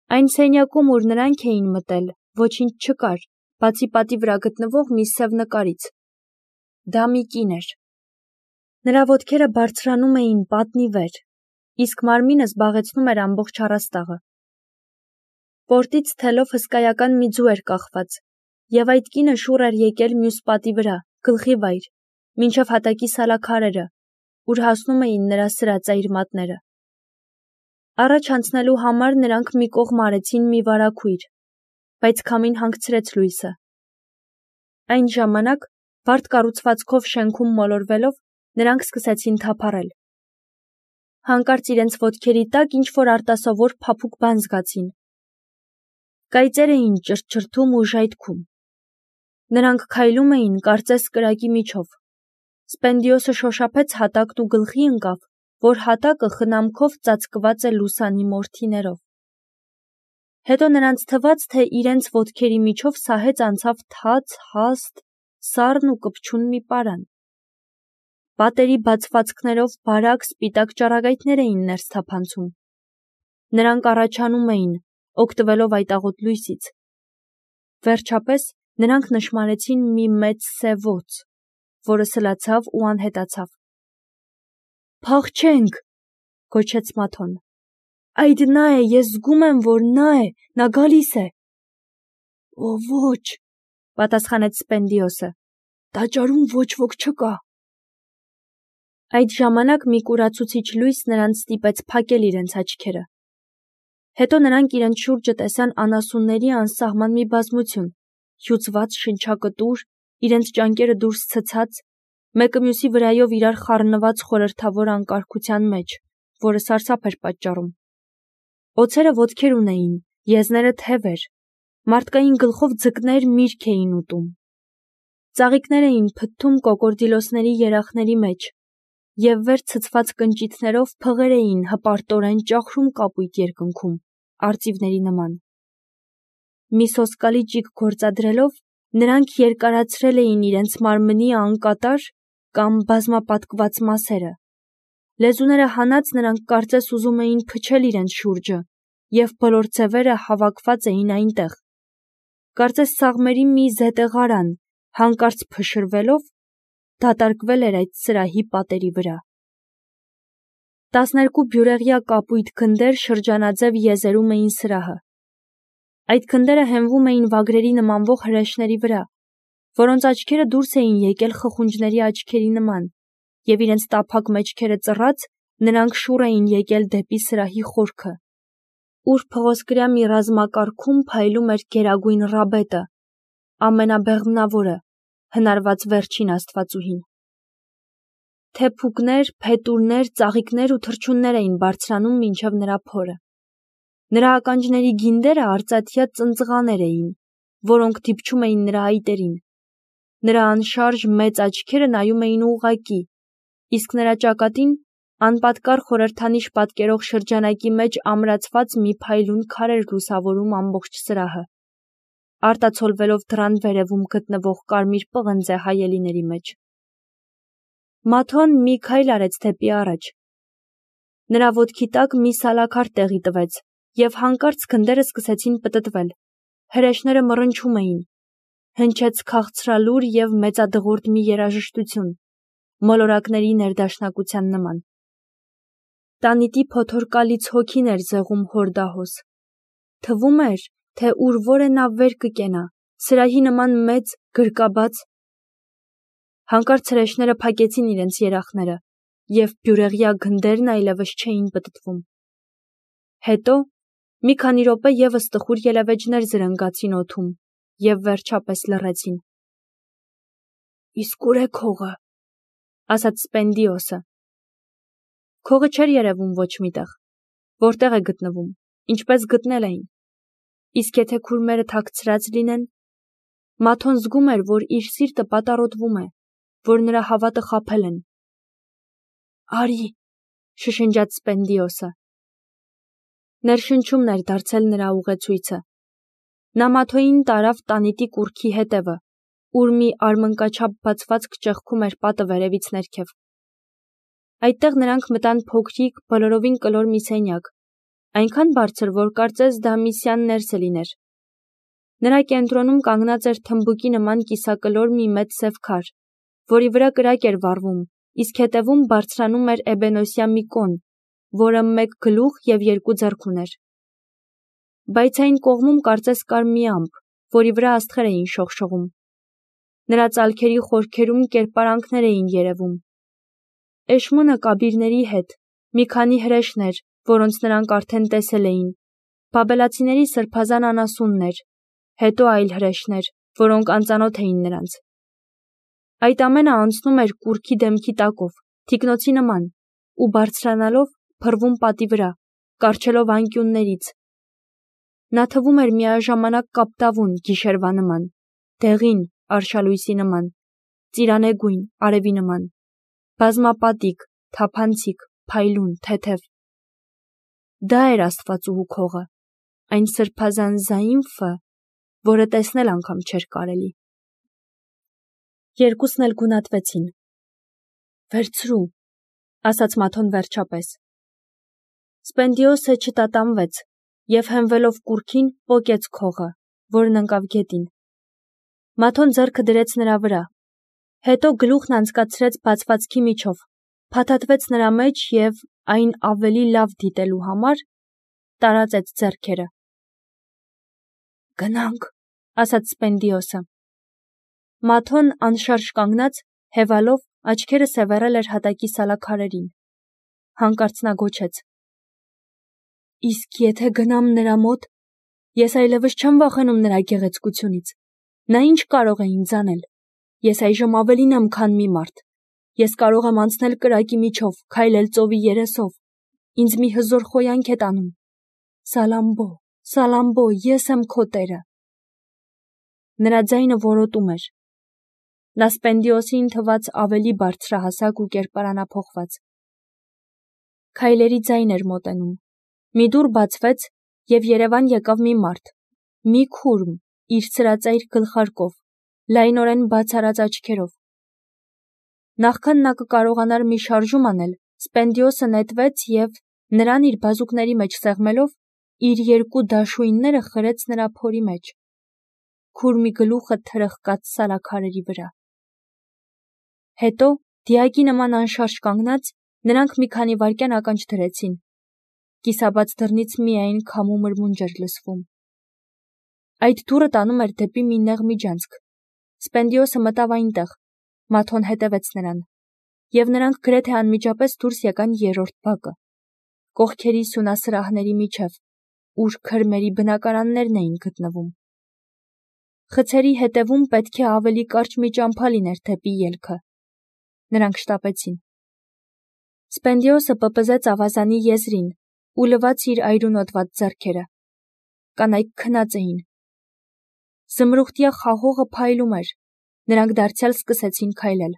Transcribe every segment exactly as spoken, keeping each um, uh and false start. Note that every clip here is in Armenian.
Այն սենյակում, ուր նրանք էին մտել, ոչինչ չկար, բացի պատի վրա գտնվող մի սև նկարից։ Դա մի կին էր։ Նրա ոտքերը բարձրանում էին պատնի վեր, իսկ մարմինը զբաղեցնում էր ամբողջ առաստաղը։ Պորտից թելով հսկայական մի ձու էր կախված, և այդ կինը շուռ էր եկել մյուս պատի վրա, գլխի վայր, մինչև հատակի սալաքարերը, ուր հասնում էին նրա սրածայր մատները։ Առաջ անցնելու համար նրանք մի կողմ արեցին մի վարագույր, բայց քամին հանգցրեց լույսը։ Այն ժամանակ, բարդ կառուցվածքով շենքում մոլորվելով, նրանք սկսեցին թափառել։ Հանկարծ իրենց ոտքերի տակ ինչ-որ արտասովոր փափուկ բան զգացին։ Կայծեր էին ճրճրթում ու ժայթքում։ Նրանք քայլում էին կարծես կրակի միջով։ Սպենդիոսը շոշափեց հատակն ու գլխի ընկավ, որ հատակը խնամքով ծածկված է լուսանի մորթիներով։ Հետո նրանց թվաց, թե իրենց ոտքերի միջով սահեց անցավ թաց, հաստ, սառն ու կպչուն մի պարան։ Պատերի բացվածքներով բարակ սպիտակ ճառագայթներ էին ներս թափանցում։ Նրանք առաջանում էին, օգտվելով այդ աղոտ լույսից։ Վերջապես նրանք նշմարեցին մի մեծ սև օձ, որը սլացավ ու անհետացավ։ «Փախչենք», գոչեց Մաթոն։ «Այդ նա է, ես զգում եմ, որ նա է, նա գալիս է»։ «Օ, ոչ», պատասխանեց Սպենդիոսը, «տաճարում ոչ ոք չկա»։ Այդ ժամանակ մի կուրացուցիչ լույս նրանց ստիպեց փակել իրենց աչքերը։ Հետո նրանք իրենց շուրջը տեսան անասունների անսահման մի բազմություն, հյուծված, շնչակտուր, իրենց ճանկերը դուրս ցցած, մեկը մյուսի վրայով իրար խառնված խորհրդավոր անկարգության մեջ, որը սարսափ էր պատճառում։ Օձերը ոտքեր ունեին, եզները թևեր, մարդկային գլխով ձկներ միրգ էին ուտում։ Ծաղիկներ էին փթթում կոկորդիլոսների երախների մեջ, և վեր ցցված կնճիթներով փղեր էին հպարտորեն ճախրում կապույտ երկնքում, արծիվների նման։ Մի սոսկալի ճիգ գործադրելով, նրանք երկարացրել էին իրենց մարմնի անկատար կամ բազմապատկված մասերը։ Լեզուները հանած նրանք կարծես ուզում էին փչել իրենց շուրջը, և բոլոր ձևերը հավաքված էին այնտեղ։ Կարծես սաղմերի մի զետեղարան, հանկարծ փշրվելով, դատարկվել էր այդ սրահի պատերի վրա։ Տասներկու բյուրեղյա կապույտ գնդեր շրջանաձև եզերում էին սրահը։ Այդ գնդերը հենվում էին վագրերի նմանվող հրեշների վրա, որոնց աչքերը դուրս էին եկել խխունջների աչքերի նման, և իրենց տափակ մեջքերը ծռած, նրանք շուռ էին եկել դեպի սրահի խորքը, ուր փղոսկրյա մի ռազմակարգում փայլում էր գերագույն Ռաբետը, ամենաբեղմնավորը, հնարված վերջին աստվածուհին։ Թեփուկներ, փետուրներ, ծաղիկներ ու թռչուններ էին բարձրանում մինչև նրա փորը։ Նրա ականջների գինդերը արծաթյա ծնծղաներ էին, որոնք դիպչում էին նրա այտերին։ Նրա անշարժ մեծ աչքերը նայում էին ուղղակի, իսկ նրա ճակատին անպատկառ խորհրդանիշ պատկերող շրջանակի մեջ ամրացված մի փայլուն քար էր լուսավորում ամբողջ սրահը, արտացոլվելով դռան վերևում գտնվող կարմիր պղնձե հայելիների մեջ։ Մաթոն մի քայլ արեց դեպի առաջ։ Նրա ոտքի տակ մի սալաքար տեղի տվեց, և հանկարծ գնդերը սկսեցին պտտվել։ Հրեշները մռնչում էին։ Հնչեց քաղցրալուր և մեծադղուրդ մի երաժշտություն, մոլորակների ներդաշնակության նման։ Տանիտի փոթորկալից հոգին էր զեղում հորդահոս։ Թվում էր, թե ուր որ է նա վեր կկենա, սրահի նման մեծ, գրկաբաց։ Հանկարծ հրեշները փակեցին իրենց երախները, և բյուրեղյա գնդերն այլևս չէին պտտվում։ Հետո մի քանի րոպե ևս տխուր ելևէջներ զրնգացին օդում և վերջապես լռեցին։ «Իսկ ուր է քողը», ասաց Սպենդիոսը։ Քողը չէր երևում ոչ միտեղ։ Որտեղ է գտնվում, ինչպես գտնել էին։ Իսկ եթե քուրմերը թաքցրած լինեն։ Մաթոն զգում էր, որ իր սիրտը պատառոտվում է, որ նրա հավատը խաբել են։ «Արի», շշնջաց Սպենդիոսը։ Ներշնչումն էր դարձել նրա ուղեցույցը։ Նա Մաթոյին տարավ տանիտի կուռքի հետևը, ուր մի արմնկաչափ բացվածք ճեղքում էր պատը վերևից ներքև։ Այդտեղ նրանք մտան փոքրիկ, բոլորովին կլոր մի սենյակ, այնքան բարձր, որ կարծես դա Միսյան ներսը լիներ։ Նրա կենտրոնում կանգնած էր թմբուկի նման կիսակլոր մի մեծ սև քար, որի վրա կրակ էր վառվում, իսկ հետևում բարձրանում էր էբենոսյա մի կոն, որը մեկ գլուխ և երկու ձեռք ուներ։ Բայց այն կողմում կարծես կար մի ամպ, որի վրա աստղեր էին շողշողում։ Նրա ծալքերի խորքերում կերպարանքներ էին երևում։ Էշմոնը կաբիրների հետ, մի քանի հրեշներ, որոնց նրանք արդեն տեսել էին, բաբելացիների սրբազան անասուններ, հետո այլ հրեշներ, որոնք անծանոթ էին նրանց։ Այդ ամենը անցնում էր կուռքի դեմքի տակով, թիկնոցի նման, ու բարձրանալով փռվում պատի վրա, կառչելով անկյուններից։ Նա թվում էր միաժամանակ կապտավուն, գիշերվա նման, դեղին, արշալույսի նման, ծիրանեգույն, արևի նման, բազմապատիկ, թափանցիկ, փայլուն, թեթև։ Դա էր Աստվածուհու քողը, այն սրբազան զայինֆը, որը տեսնել անգամ չէր կարելի։ Երկուսն էլ գունատվեցին։ Վերցրու, ասաց Մաթոն վերջապես։ Սպենդիոսը չտատանվեց և հենվելով կուռքին պոկեց քողը, որն ընկավ գետին։ Մաթոն ձեռքը դրեց նրա վրա, հետո գլուխն անցկացրեց բացվածքի միջով, փաթաթվեց նրա մեջ և, այն ավելի լավ դիտելու համար, տարածեց ձեռքերը։ Գնանք, ասաց Սպենդիոսը։ Մաթոն անշարժ կանգնած, հևալով, աչքերը սևեռել էր հատակի սալաքարերին։ Հանկարծ նա գոչեց. Իսկ եթե գնամ նրա մոտ, ես այլևս չեմ վախենում նրա գեղեցկությունից։ Նա ինչ կարող է ինձ անել։ Ես այժմ ավելին եմ, քան մի մարդ։ Ես կարող եմ անցնել կրակի միջով, քայլել ծովի երեսով։ Ինձ մի հզոր խոյանք է տանում։ Սալամբո, Սալամբո, ես եմ քո տերը։ Նրա ձայնը որոտում էր։ Նա Սպենդիոսին թվաց ավելի բարձրահասակ ու կերպարանափոխված։ Քայլերի ձայն էր մոտենում։ Մի դուռ բացվեց, և երևան եկավ մի մարդ, մի քուրմ, իր սրածայր գլխարկով, լայնորեն բաց արած աչքերով։ Նախքան նա կկարողանար մի շարժում անել, Սպենդիոսը նետվեց և, նրան իր բազուկների մեջ սեղմելով, իր երկու դաշույնները խրեց նրա փորի մեջ։ Քուրմի գլուխը թրխկաց սալաքարերի վրա։ Հետո, դիակի նման անշարժ կանգնած, նրանք մի քանի վայրկյան ականջ դրեցին։ Կիսաբաց դռնից միայն քամու մրմունջ էր լսվում։ Այդ դուռը տանում էր դեպի մի նեղ միջանցք։ Սպենդիոսը մտավ այնտեղ, Մաթոն հետևեց նրան, և նրանք գրեթե անմիջապես դուրս եկան երրորդ բակը, կողքերի սյունասրահների միջև, ուր քրմերի բնակարաններն էին գտնվում։ Խցերի հետևում պետք է ավելի կարճ մի ճամփա լիներ դեպի ելքը։ Նրանք շտապեցին։ Սպենդիոսը պպզեց ավազանի եզրին ու լվաց իր այրունոտված ձեռքերը։ Կանայք քնած էին։ Զմրուխտյա խաղողը փայլում էր։ Նրանք դարձյալ սկսեցին քայլել։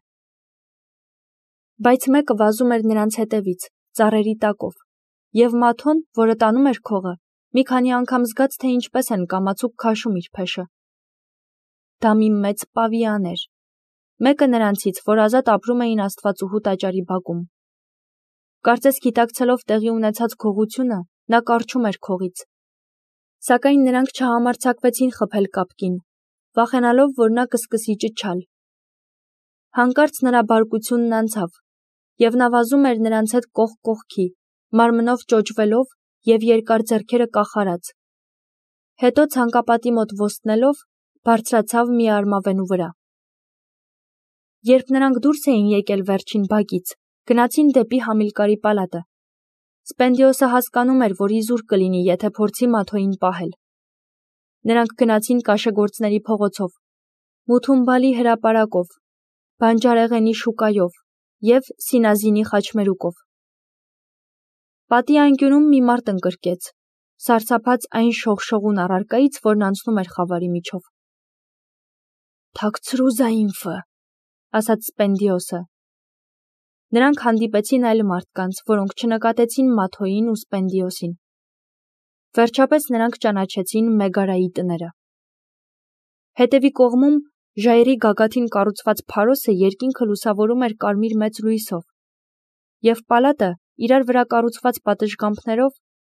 Բայց մեկը վազում էր նրանց հետևից, ծառերի տակով, և Մաթոն, որը տանում էր քողը, մի քանի անգամ զգաց, թե ինչպես են կամացուկ քաշում իր փեշը։ Դա մի մեծ պավիան էր։ Մեկը նրանցից, որ ազատ ապրում էին Աստվածուհու տաճարի բակում։ Կարծես գիտակցելով տեղի ունեցած գողությունը, նա կառչում էր քողից։ Սակայն նրանք չհամարձակվեցին խփել կապկին, վախենալով, որ նա կսկսի ճչալ։ Հանկարծ նրա բարկությունն անցավ, և նա վազում էր նրանց հետ կողք կողքի, մարմնով ճոճվելով և երկար ձեռքերը կախարած։ Հետո ցանկապատի մոտ ոստնելով, բարձրացավ մի արմավենու վրա։ Երբ նրանք դուրս էին եկել վերջին բակից, գնացին դեպի Համիլկարի պալատը։ Սպենդիոսը հասկանում էր, որ իզուր կլինի, եթե փորձի Մաթոյին պահել։ Նրանք գնացին կաշեգործների փողոցով, Մութումբալի հրապարակով, Բանջարեղենի շուկայով և Սինազինի խաչմերուկով։ Պատի անկյունում մի մարդ ընկրկեց, սարսափած այն շողշողուն առարկայից, որն անցնում էր խավարի միջով։ Թաքցրու զայինֆը, ասաց Սպենդիոսը։ Նրանք հանդիպեցին այլ մարդկանց, որոնք չնկատեցին Մաթոյին ու Սպենդիոսին։ Վերջապես նրանք ճանաչեցին Մեգարայի տները։ Հետևի կողմում ժայռի գագաթին կառուցված փարոսը երկինքը լուսավորում էր կարմիր մեծ լույսով, և պալատը, իրար վրա կառուցված պատշգամբներով,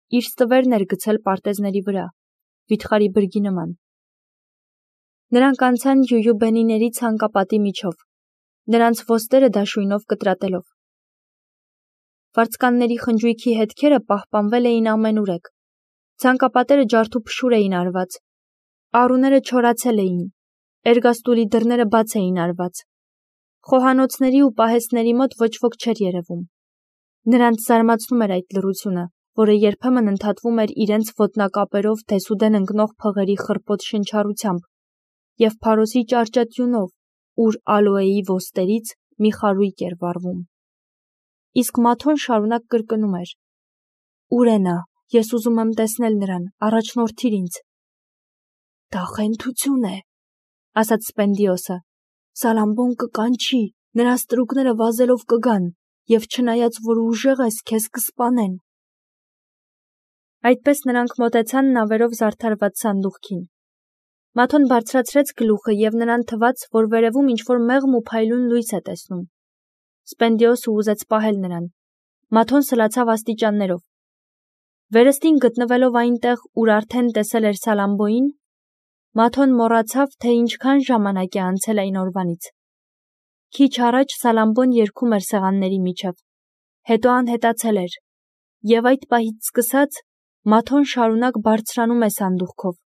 իր ստվերն էր գցել պարտեզների վրա, վիթխարի բրգի նման։ Նրանք անցան յույուբենիների ցանկապատի միջով, նրանց ոստերը դաշույնով կտրատելով։ Վարձկանների խնջույքի հետքերը պահպանվել էին ամենուրեք, ցանկապատերը ջարդուփշուր էին արված, առուները չորացել էին, էրգաստուլի դռները բաց էին արված, խոհանոցների ու պահեստների մոտ ոչ ոք չէր երևում։ Նրանց զարմացնում էր այդ լռությունը, որը երբեմն ընդհատվում էր իրենց ոտնակապերով դեսուդեն ընկնող փղերի խռպոտ շնչառությամբ և Փարոսի ճարճատյունով, ուր ալոեի ոստերից մի խարույկ էր վառվում։ Իսկ Մաթոն շարունակ կրկնում էր. «Ուր է նա, ես ուզում եմ տեսնել նրան, առաջնորդիր ինձ»։ «Դա խենթություն է», ասաց Սպենդիոսը, «Սալամբոն կկանչի, նրա ստրուկները վազելով կգան, և չնայած որ ուժեղ ես, քեզ կսպանեն»։ Այդպես նրանք մոտեցան նավերով զարդարված սանդուղքին։ Մաթոն բարձրացրեց գլուխը և նրան թվաց, որ վերևում ինչ-որ մեղմ ու փայլուն լույս է տեսնում։ Սպենդիոսը ուզեց պահել նրան։ Մաթոն սլացավ աստիճաններով։ Վերստին գտնվելով այնտեղ, ուր արդեն տեսել էր Սալամբոին, Մաթոն մոռացավ, թե ինչքան ժամանակ է անցել այն օրվանից։ Քիչ առաջ Սալամբոն երգում էր սեղանների միջև, հետո անհետացել էր, և այդ պահից սկսած Մաթոն շարունակ բարձրանում է սանդուղքով,